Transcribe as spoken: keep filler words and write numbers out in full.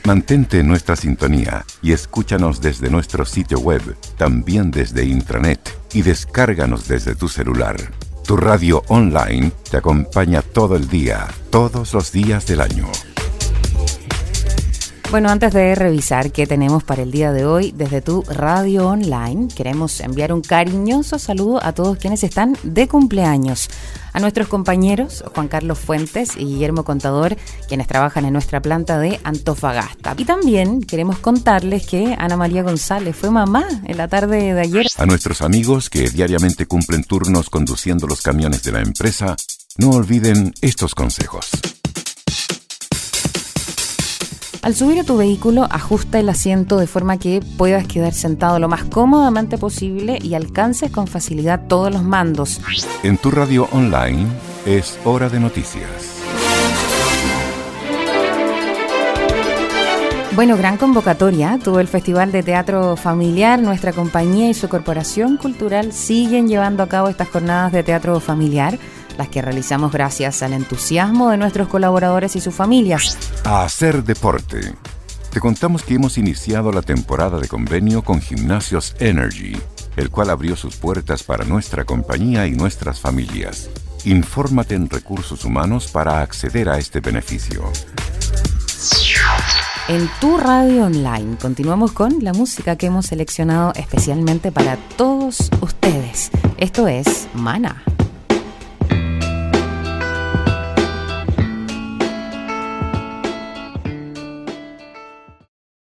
Mantente en nuestra sintonía y escúchanos desde nuestro sitio web, también desde intranet, y descárganos desde tu celular. Tu radio online te acompaña todo el día, todos los días del año. Bueno, antes de revisar qué tenemos para el día de hoy, desde tu radio online, queremos enviar un cariñoso saludo a todos quienes están de cumpleaños. A nuestros compañeros Juan Carlos Fuentes y Guillermo Contador, quienes trabajan en nuestra planta de Antofagasta. Y también queremos contarles que Ana María González fue mamá en la tarde de ayer. A nuestros amigos que diariamente cumplen turnos conduciendo los camiones de la empresa, no olviden estos consejos. Al subir a tu vehículo, ajusta el asiento de forma que puedas quedar sentado lo más cómodamente posible y alcances con facilidad todos los mandos. En tu radio online es Hora de Noticias. Bueno, gran convocatoria tuvo el Festival de Teatro Familiar. Nuestra compañía y su corporación cultural siguen llevando a cabo estas jornadas de teatro familiar, las que realizamos gracias al entusiasmo de nuestros colaboradores y sus familias. A hacer deporte. Te contamos que hemos iniciado la temporada de convenio con Gimnasios Energy, el cual abrió sus puertas para nuestra compañía y nuestras familias. Infórmate en Recursos Humanos para acceder a este beneficio. En tu radio online continuamos con la música que hemos seleccionado especialmente para todos ustedes. Esto es Mana.